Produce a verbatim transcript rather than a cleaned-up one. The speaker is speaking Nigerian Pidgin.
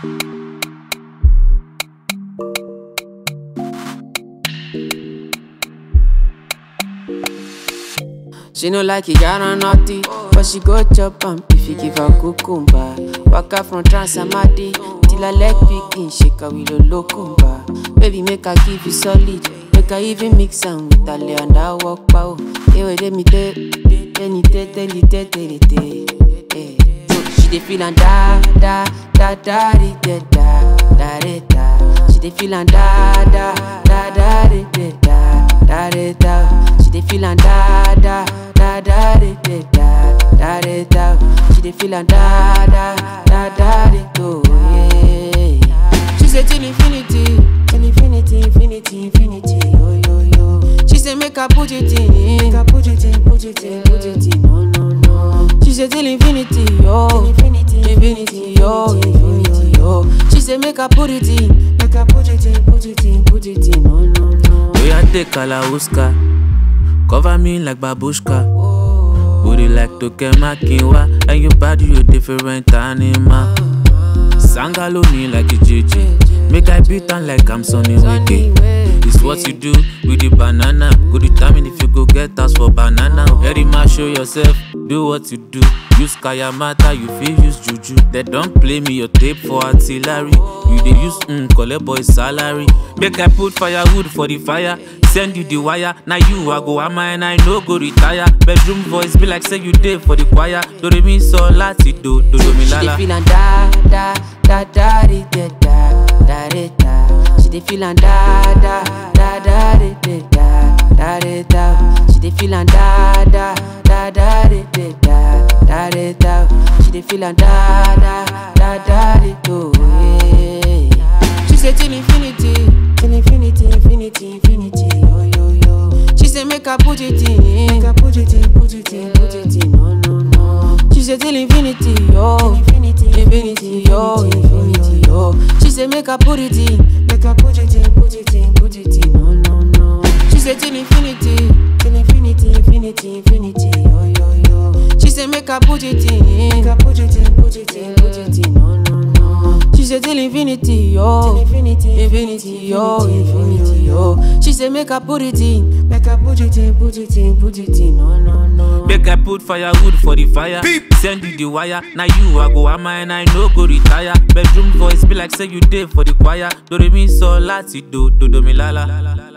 She no like it, got on naughty, but she go chop am if you give her cucumber. Waka from Transamadi till her leg begin shake her with a locumba. Baby, make her give you solid, make her even mix am with her lay and her walk pow. Hey, wait, let me tell, let me tell, tell you, tell, tell you, tell. She dey feelin' da da da da da da da da da. She dey feelin' da da da da da da da da da. She dey feelin' da da da da da da da da da. She dey feelin' da da da da da do. She say till infinity, till infinity, infinity, infinity. Yo yo yo. She say make her put it in, make her put it in, put it in, put it in. No no no. She say till infinity, yo, infinity, infinity, yo, infinity, yo. She say make her put it in, make her put it in, put it in, put it in. No no no. We a take Kalauska, cover me like babushka. Booty like Tokema Kinwa, and your body you different animal. Sangalo me like a J J, make I beat on like I'm Sonny Wiki. It's what you do with the banana. Go determine if you go get us for banana. Very much show yourself, do what you do. Use Kayamata, you feel use Juju. They don't play me your tape for artillery. You they use mm, collect boy salary. Make I put firewood for the fire. Send you the wire. Now you I go am and I no go retire. Bedroom voice be like say you did for the choir. Do re mi so lati do do do mi lala. She dey feelin' da da da da da da da da. She dey feelin' da da da da da da da da. She dey feelin' da da da da da da da da. She dey feelin' da da da da da do. She say till infinity, till infinity, infinity, infinity. Yo yo yo. She say make her put it in, make her put it in, put it in, put it in. No no no. She say till infinity, yo, infinity, infinity, yo, infinity, yo. She say make her put it in, make her put it in, put it in, put it in. No no no. She say till infinity, till infinity, infinity, infinity. Yo yo yo. She say make her put it in, make her put it in, put it in, put it in. No no no. She say till infinity, yo, till infinity, infinity, yo, infinity, yo. She say make her put it in, make her put it in, put it in, put it in. No no no. Make I put firewood for the fire. Beep. Send you the wire. Now you I go am and I no go retire. Bedroom voice be like say you did for the choir. Do re mi so lati do do do mi lala.